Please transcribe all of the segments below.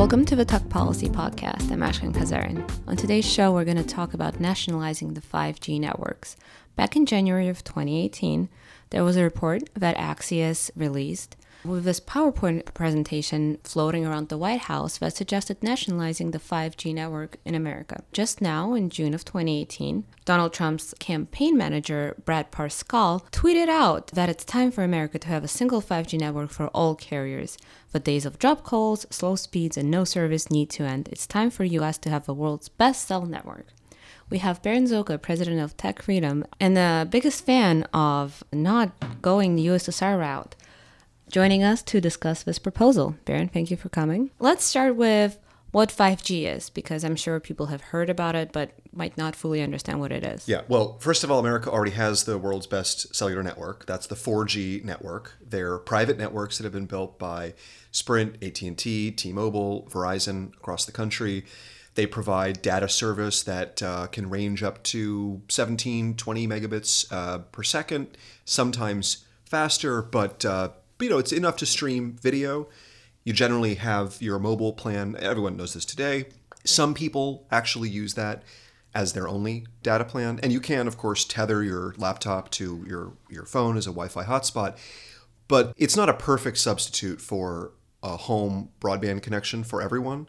Welcome to the Tuck Policy Podcast. I'm Ashkan Kazarin. On today's show, we're going to talk about nationalizing the 5G networks. Back in January of 2018, there was a report that Axios released with this PowerPoint presentation floating around the White House that suggested nationalizing the 5G network in America. Just now, in June of 2018, Donald Trump's campaign manager, Brad Parscale, tweeted out that it's time for America to have a single 5G network for all carriers. The days of drop calls, slow speeds, and no service need to end. It's time for U.S. to have the world's best cell network. We have Baron Zoka, president of Tech Freedom, and the biggest fan of not going the USSR route, joining us to discuss this proposal. Baron, thank you for coming. Let's start with what 5G is, because I'm sure people have heard about it, but might not fully understand what it is. Yeah, well, first of all, America already has the world's best cellular network. That's the 4G network. They're private networks that have been built by Sprint, AT&T, T-Mobile, Verizon across the country. They provide data service that can range up to 17, 20 megabits per second, sometimes faster, but it's enough to stream video. You generally have your mobile plan. Everyone knows this today. Some people actually use that as their only data plan. And you can, of course, tether your laptop to your phone as a Wi-Fi hotspot. But it's not a perfect substitute for a home broadband connection for everyone.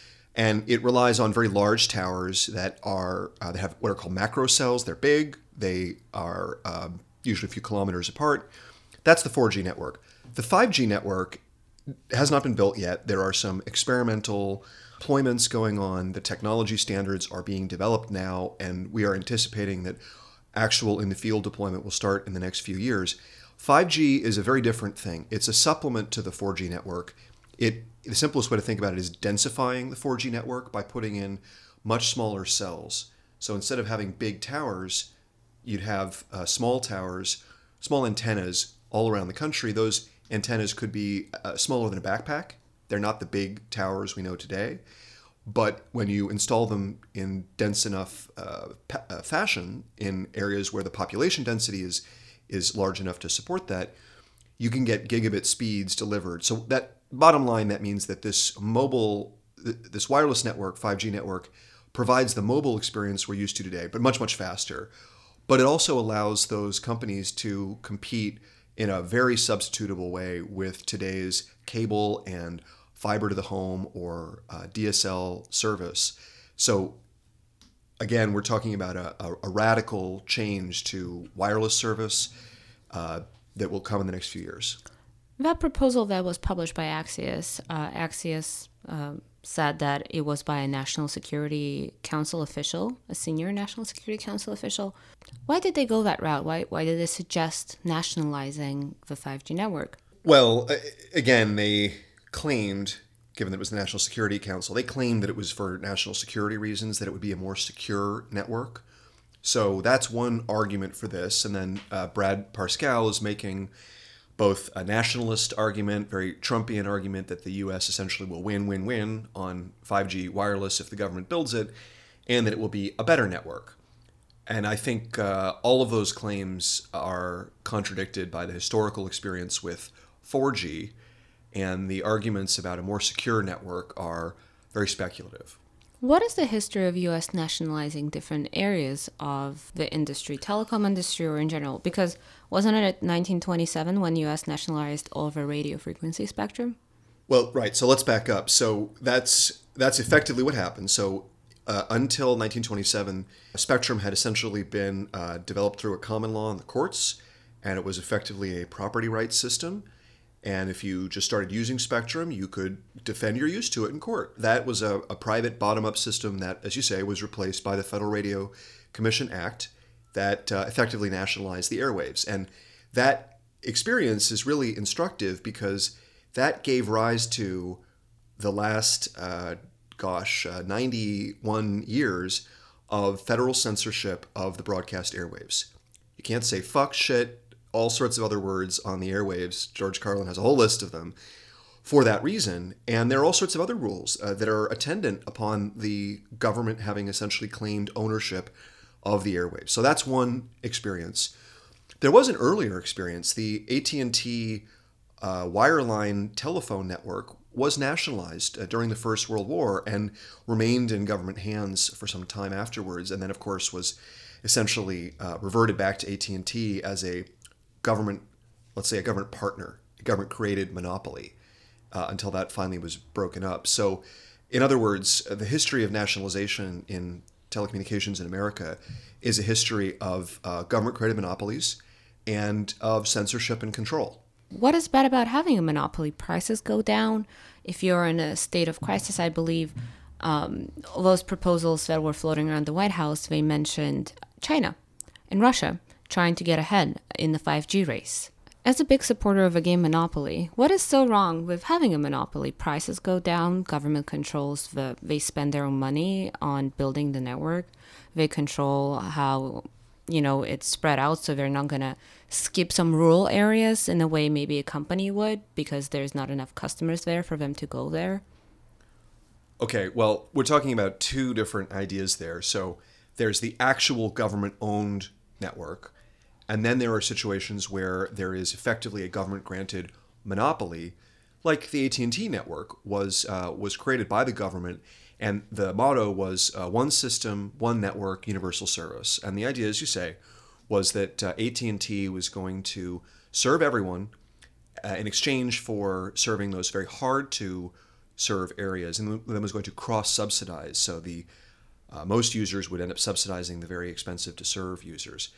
And it relies on very large towers that they have what are called macro cells. They're big. They are usually a few kilometers apart. That's the 4G network. The 5G network has not been built yet. There are some experimental deployments going on. The technology standards are being developed now, and we are anticipating that actual in-the-field deployment will start in the next few years. 5G is a very different thing. It's a supplement to the 4G network. The simplest way to think about it is densifying the 4G network by putting in much smaller cells. So instead of having big towers, you'd have small towers, small antennas all around the country. Those antennas could be smaller than a backpack. They're not the big towers we know today. But when you install them in dense enough fashion in areas where the population density is large enough to support that, you can get gigabit speeds delivered. So that bottom line, that means that this wireless network, 5G network, provides the mobile experience we're used to today, but much, much faster. But it also allows those companies to compete in a very substitutable way with today's cable and fiber to the home or DSL service. So again, we're talking about a radical change to wireless service that will come in the next few years. That proposal that was published by Axios, said that it was by a National Security Council official, a senior National Security Council official. Why did they go that route? Why did they suggest nationalizing the 5G network? Well, again, they claimed, given that it was the National Security Council, they claimed that it was for national security reasons, that it would be a more secure network. So that's one argument for this. And then Brad Parscale is making both a nationalist argument, very Trumpian argument that the U.S. essentially will win on 5G wireless if the government builds it, and that it will be a better network. And I think all of those claims are contradicted by the historical experience with 4G, and the arguments about a more secure network are very speculative. What is the history of U.S. nationalizing different areas of the industry, telecom industry or in general? Because wasn't it at 1927 when U.S. nationalized all of our radio frequency spectrum? Well, right. So let's back up. So that's effectively what happened. So until 1927, spectrum had essentially been developed through a common law in the courts, and it was effectively a property rights system. And if you just started using spectrum, you could defend your use to it in court. That was a private bottom-up system that, as you say, was replaced by the Federal Radio Commission Act that effectively nationalized the airwaves. And that experience is really instructive because that gave rise to the last, 91 years of federal censorship of the broadcast airwaves. You can't say fuck, shit, all sorts of other words on the airwaves. George Carlin has a whole list of them for that reason. And there are all sorts of other rules that are attendant upon the government having essentially claimed ownership of the airwaves. So that's one experience. There was an earlier experience. The AT&T wireline telephone network was nationalized during the First World War and remained in government hands for some time afterwards, and then of course was essentially reverted back to AT&T as a government, let's say a government partner, a government created monopoly until that finally was broken up. So in other words, the history of nationalization in telecommunications in America is a history of government created monopolies and of censorship and control. What is bad about having a monopoly? Prices go down. If you're in a state of crisis, I believe those proposals that were floating around the White House, they mentioned China and Russia trying to get ahead in the 5G race. As a big supporter of a game monopoly, what is so wrong with having a monopoly? Prices go down, government controls they spend their own money on building the network. They control how, it's spread out, so they're not going to skip some rural areas in the way maybe a company would because there's not enough customers there for them to go there. Okay, well, we're talking about two different ideas there. So there's the actual government-owned network, and then there are situations where there is effectively a government-granted monopoly, like the AT&T network was created by the government, and the motto was one system, one network, universal service. And the idea, as you say, was that AT&T was going to serve everyone in exchange for serving those very hard-to-serve areas, and then was going to cross-subsidize. So the most users would end up subsidizing the very expensive-to-serve users.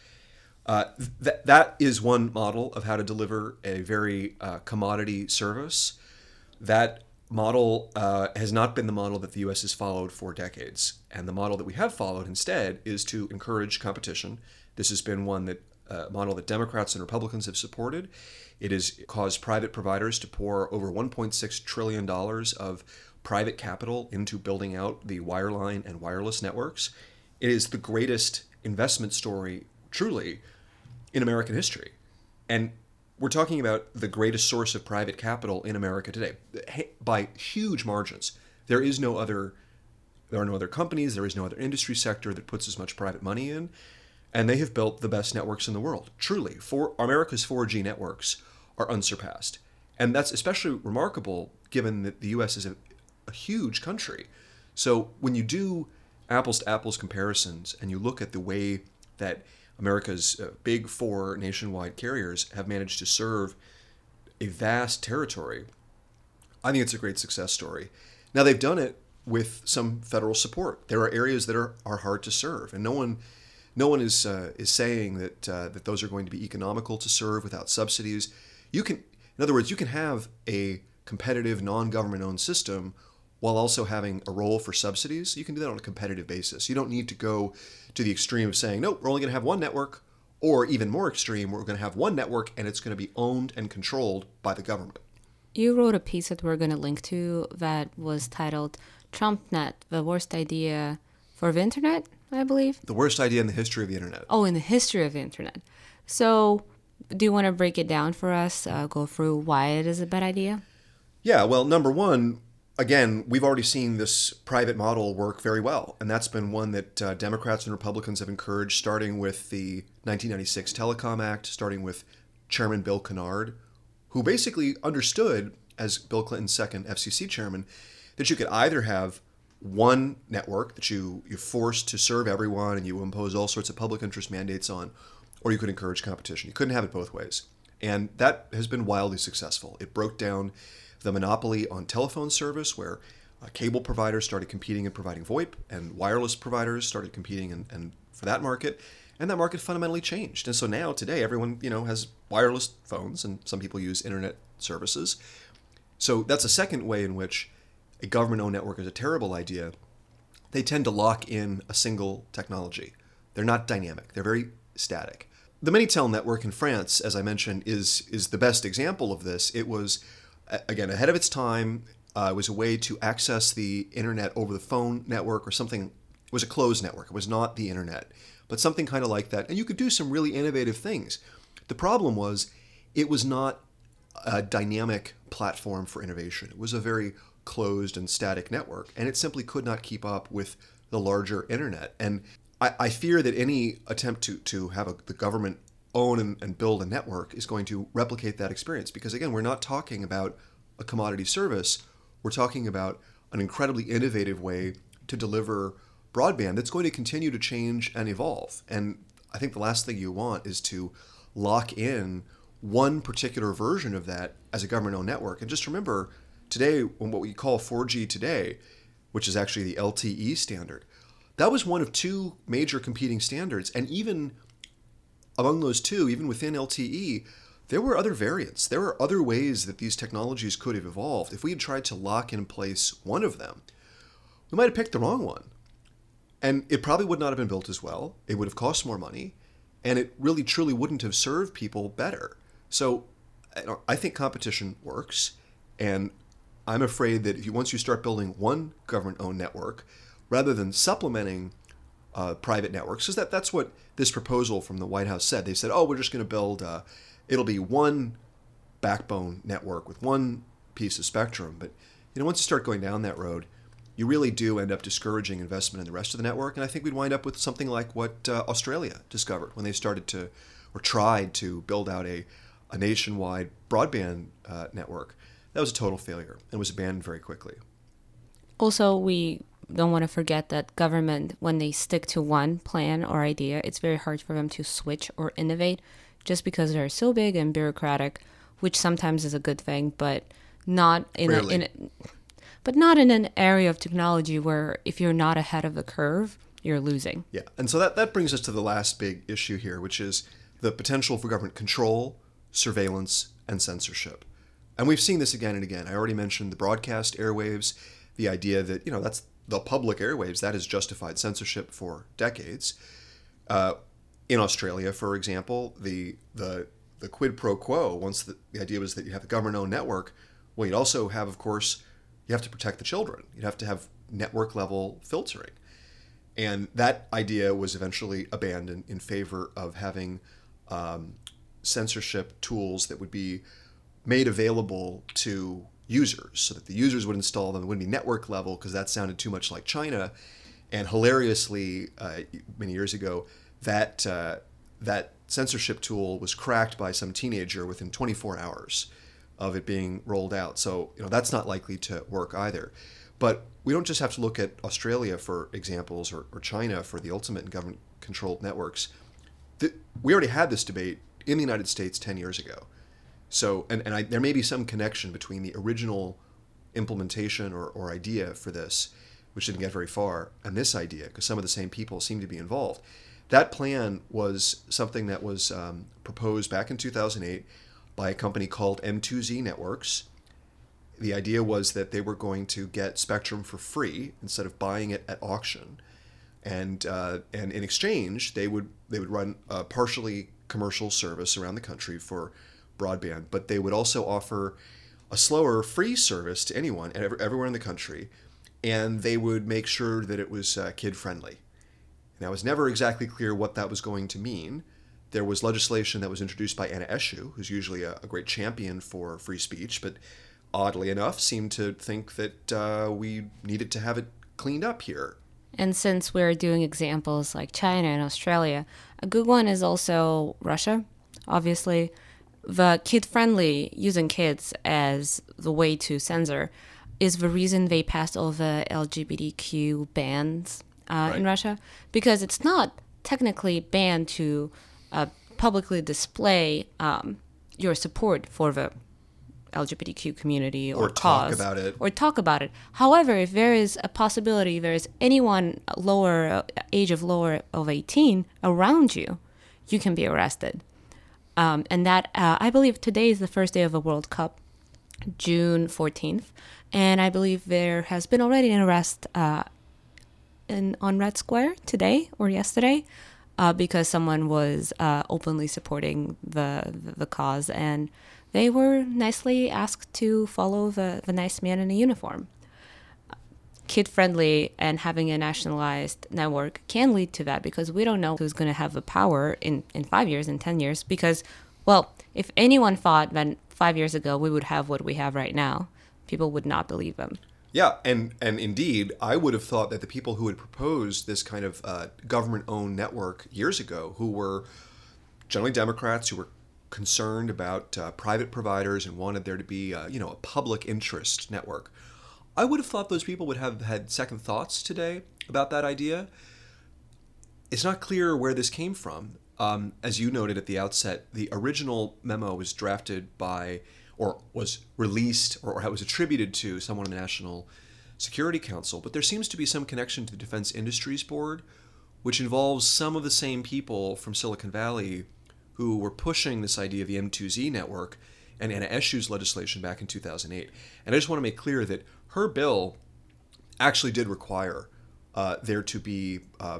That is one model of how to deliver a very commodity service. That model has not been the model that the U.S. has followed for decades. And the model that we have followed instead is to encourage competition. This has been model that Democrats and Republicans have supported. It has caused private providers to pour over $1.6 trillion of private capital into building out the wireline and wireless networks. It is the greatest investment story, truly, in American history. And we're talking about the greatest source of private capital in America today by huge margins. There are no other companies, there is no other industry sector that puts as much private money in, and they have built the best networks in the world. Truly, America's 4G networks are unsurpassed. And that's especially remarkable given that the U.S. is a huge country. So when you do apples to apples comparisons and you look at the way that America's big four nationwide carriers have managed to serve a vast territory, I think it's a great success story. Now, they've done it with some federal support. There are areas that are hard to serve, and no one is saying that those are going to be economical to serve without subsidies. In other words, you can have a competitive, non-government-owned system while also having a role for subsidies. You can do that on a competitive basis. You don't need to go to the extreme of saying, no, we're only going to have one network, or even more extreme, we're going to have one network and it's going to be owned and controlled by the government. You wrote a piece that we're going to link to that was titled TrumpNet, the worst idea for the internet, I believe. The worst idea in the history of the internet. Oh, in the history of the internet. So do you want to break it down for us, go through why it is a bad idea? Yeah, well, number one, again, we've already seen this private model work very well, and that's been one that Democrats and Republicans have encouraged, starting with the 1996 Telecom Act, starting with Chairman Bill Kennard, who basically understood, as Bill Clinton's second FCC chairman, that you could either have one network that you forced to serve everyone and you impose all sorts of public interest mandates on, or you could encourage competition. You couldn't have it both ways. And that has been wildly successful. It broke down the monopoly on telephone service, where cable providers started competing and providing VoIP, and wireless providers started competing and for that market, and that market fundamentally changed. And so now, today, everyone has wireless phones, and some people use internet services. So that's a second way in which a government-owned network is a terrible idea. They tend to lock in a single technology. They're not dynamic. They're very static. The Minitel network in France, as I mentioned, is the best example of this. It was, again, ahead of its time. It was a way to access the internet over the phone network or something. It was a closed network. It was not the internet, but something kind of like that. And you could do some really innovative things. The problem was it was not a dynamic platform for innovation. It was a very closed and static network, and it simply could not keep up with the larger internet. And I fear that any attempt to have the government own and build a network is going to replicate that experience, because again, we're not talking about a commodity service. we're talking about an incredibly innovative way to deliver broadband that's going to continue to change and evolve. And I think the last thing you want is to lock in one particular version of that as a government-owned network. And just remember, today, when what we call 4G today, which is actually the LTE standard, that was one of two major competing standards. And even among those two, even within LTE, there were other variants. There were other ways that these technologies could have evolved. If we had tried to lock in place one of them, we might have picked the wrong one. And it probably would not have been built as well. It would have cost more money. And it really, truly wouldn't have served people better. So I think competition works. And I'm afraid that once you start building one government-owned network, rather than supplementing private networks, because that's what this proposal from the White House said. They said, we're just going to build, it'll be one backbone network with one piece of spectrum. But once you start going down that road, you really do end up discouraging investment in the rest of the network. And I think we'd wind up with something like what Australia discovered when they started to, or tried to build out a nationwide broadband network. That was a total failure and was abandoned very quickly. Also, we don't want to forget that government, when they stick to one plan or idea, it's very hard for them to switch or innovate just because they're so big and bureaucratic, which sometimes is a good thing, but not in an area of technology where if you're not ahead of the curve, you're losing. Yeah, and so that brings us to the last big issue here, which is the potential for government control, surveillance, and censorship. And we've seen this again and again. I already mentioned the broadcast airwaves, the idea that, that's the public airwaves, that has justified censorship for decades. In Australia, for example, the quid pro quo, once the idea was that you have a government-owned network, well, you'd also have, of course, you have to protect the children. You'd have to have network-level filtering. And that idea was eventually abandoned in favor of having censorship tools that would be made available to users so that the users would install them. It wouldn't be network level because that sounded too much like China. And hilariously, many years ago, that censorship tool was cracked by some teenager within 24 hours of it being rolled out. So that's not likely to work either. But we don't just have to look at Australia for examples or China for the ultimate government-controlled networks. We already had this debate in the United States 10 years ago. So, there may be some connection between the original implementation or idea for this, which didn't get very far, and this idea, because some of the same people seem to be involved. That plan was something that was proposed back in 2008 by a company called M2Z Networks. The idea was that they were going to get spectrum for free instead of buying it at auction, and in exchange they would run a partially commercial service around the country for broadband, but they would also offer a slower free service to anyone everywhere in the country, and they would make sure that it was kid-friendly. Now, it was never exactly clear what that was going to mean. There was legislation that was introduced by Anna Eshoo, who's usually a great champion for free speech, but oddly enough seemed to think that we needed to have it cleaned up here. And since we're doing examples like China and Australia, a good one is also Russia, obviously. The kid-friendly, using kids as the way to censor, is the reason they passed all the LGBTQ bans in Russia. Because it's not technically banned to publicly display your support for the LGBTQ community or cause. Talk about it. However, if there is a possibility, there is anyone age of lower of 18 around you, you can be arrested. And that, I believe today is the first day of the World Cup, June 14th. And I believe there has been already an arrest on Red Square today or yesterday because someone was openly supporting the cause. And they were nicely asked to follow the nice man in a uniform. Kid-friendly and having a nationalized network can lead to that because we don't know who's going to have the power in 5 years, in 10 years. Because, well, if anyone thought that 5 years ago we would have what we have right now, people would not believe them. Yeah, and indeed, I would have thought that the people who had proposed this kind of government-owned network years ago, who were generally Democrats, who were concerned about private providers and wanted there to be a public interest network, I would have thought those people would have had second thoughts today about that idea. It's not clear where this came from. As you noted at the outset, the original memo was drafted by, or was released, or was attributed to someone in the National Security Council. But there seems to be some connection to the Defense Industries Board, which involves some of the same people from Silicon Valley who were pushing this idea of the M2Z network and Anna Eshoo's legislation back in 2008. And I just want to make clear that her bill actually did require there to be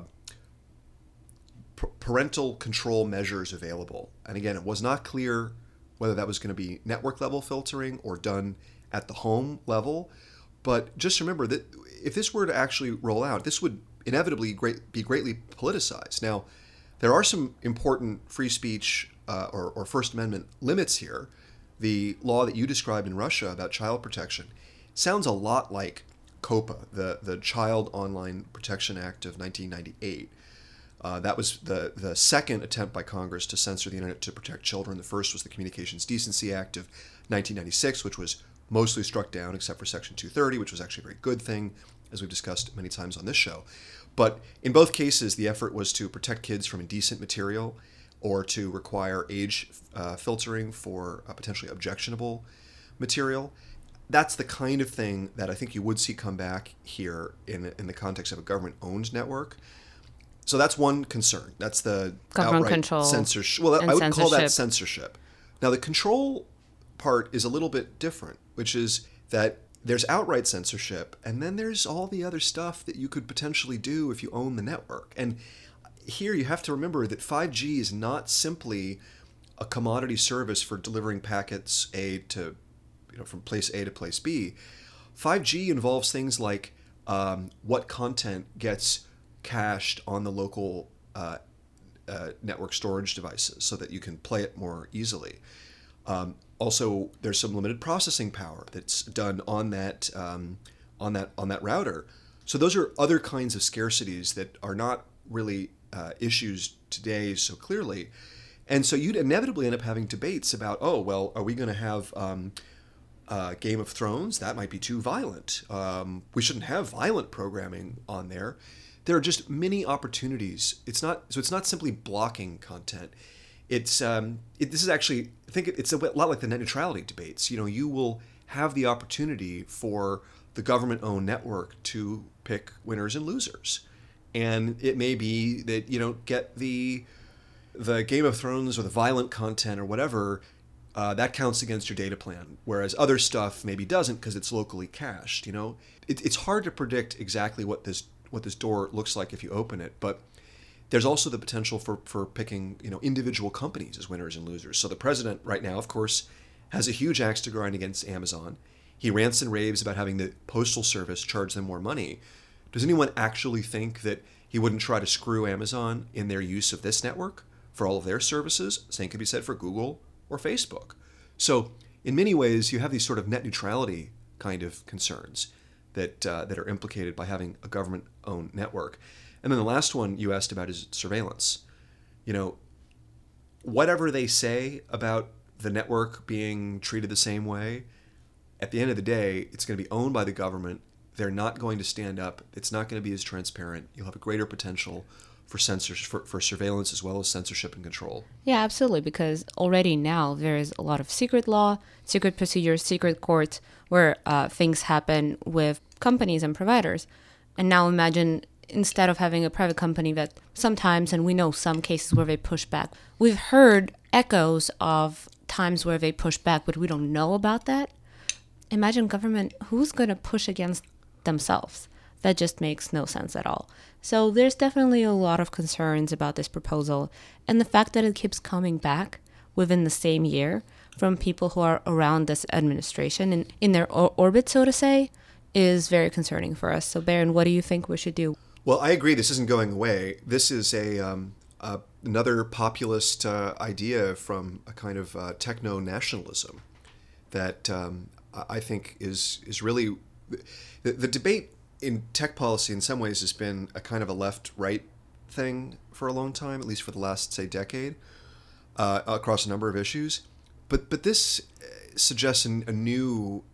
parental control measures available. And again, it was not clear whether that was going to be network level filtering or done at the home level. But just remember that if this were to actually roll out, this would inevitably be greatly politicized. Now, there are some important free speech or First Amendment limits here. The law that you described in Russia about child protection sounds a lot like COPPA, the Child Online Protection Act of 1998. That was the second attempt by Congress to censor the internet to protect children. The first was the Communications Decency Act of 1996, which was mostly struck down except for Section 230, which was actually a very good thing, as we've discussed many times on this show. But in both cases, the effort was to protect kids from indecent material or to require age filtering for potentially objectionable material. That's the kind of thing that I think you would see come back here in the context of a government-owned network. So that's one concern. That's the government outright control. Censorship. Well, I would call that censorship. Now, the control part is a little bit different, which is that there's outright censorship, and then there's all the other stuff that you could potentially do if you own the network. And here you have to remember that 5G is not simply a commodity service for delivering packets from place A to place B. 5G involves things like what content gets cached on the local network storage devices so that you can play it more easily. Also, there's some limited processing power that's done on that router. So those are other kinds of scarcities that are not really issues today so clearly. And so you'd inevitably end up having debates about, are we going to have Game of Thrones? That might be too violent. We shouldn't have violent programming on there. There are just many opportunities. It's not simply blocking content. This is actually, I think it's a lot like the net neutrality debates. You will have the opportunity for the government-owned network to pick winners and losers. And it may be that you don't get the Game of Thrones or the violent content or whatever, that counts against your data plan, whereas other stuff maybe doesn't because it's locally cached. It's hard to predict exactly what this door looks like if you open it, but there's also the potential for picking individual companies as winners and losers. So the president right now, of course, has a huge axe to grind against Amazon. He rants and raves about having the Postal Service charge them more money. Does anyone actually think that he wouldn't try to screw Amazon in their use of this network for all of their services? Same could be said for Google or Facebook. So in many ways, you have these sort of net neutrality kind of concerns that are implicated by having a government-owned network. And then the last one you asked about is surveillance. Whatever they say about the network being treated the same way, at the end of the day, it's going to be owned by the government. They're not going to stand up. It's not going to be as transparent. You'll have a greater potential for for surveillance as well as censorship and control. Yeah, absolutely, because already now there is a lot of secret law, secret procedures, secret courts where things happen with companies and providers. And now imagine instead of having a private company that sometimes, and we know some cases where they push back, we've heard echoes of times where they push back, but we don't know about that. Imagine government, who's going to push against themselves? That just makes no sense at all. So there's definitely a lot of concerns about this proposal. And the fact that it keeps coming back within the same year from people who are around this administration and in their orbit, so to say, is very concerning for us. So Baron, what do you think we should do? Well, I agree. This isn't going away. This is another populist idea from a kind of techno-nationalism that I think is really... The debate in tech policy in some ways has been a kind of a left-right thing for a long time, at least for the last, say, decade, across a number of issues. But this suggests a new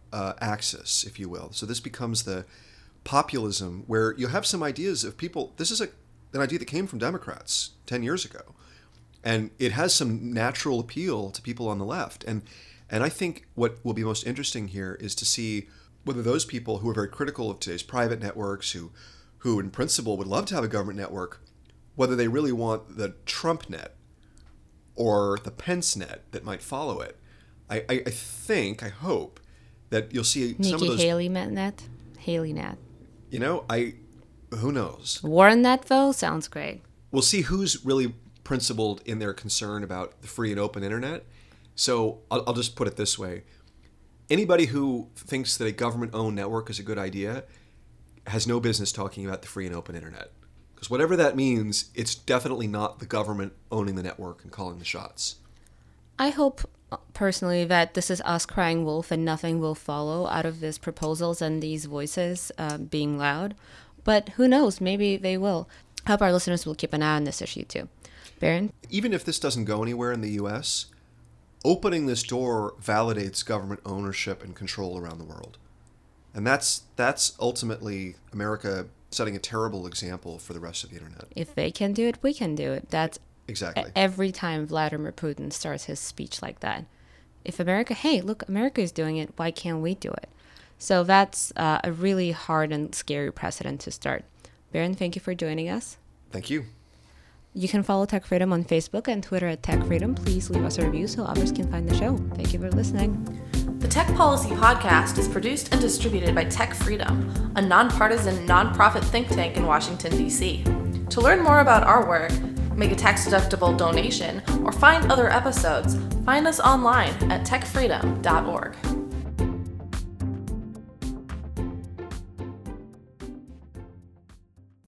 axis, if you will. So this becomes the populism where you have some ideas of people. This is an idea that came from Democrats 10 years ago. And it has some natural appeal to people on the left. And I think what will be most interesting here is to see whether those people who are very critical of today's private networks, who in principle would love to have a government network, whether they really want the Trump net or the Pence net that might follow it. I hope that you'll see some of those. Nikki Haley net? Haley net. You know, who knows? Warren net, though, sounds great. We'll see who's really principled in their concern about the free and open internet. So I'll just put it this way. Anybody who thinks that a government-owned network is a good idea has no business talking about the free and open internet. Because whatever that means, it's definitely not the government owning the network and calling the shots. I hope, personally, that this is us crying wolf and nothing will follow out of these proposals and these voices being loud. But who knows? Maybe they will. I hope our listeners will keep an eye on this issue, too. Barron? Even if this doesn't go anywhere in the U.S., opening this door validates government ownership and control around the world. And that's ultimately America setting a terrible example for the rest of the internet. If they can do it, we can do it. That's exactly every time Vladimir Putin starts his speech like that. If America, hey, look, America is doing it, why can't we do it? So that's a really hard and scary precedent to start. Barron, thank you for joining us. Thank you. You can follow Tech Freedom on Facebook and Twitter at Tech Freedom. Please leave us a review so others can find the show. Thank you for listening. The Tech Policy Podcast is produced and distributed by Tech Freedom, a nonpartisan, nonprofit think tank in Washington, D.C. To learn more about our work, make a tax-deductible donation, or find other episodes, find us online at techfreedom.org.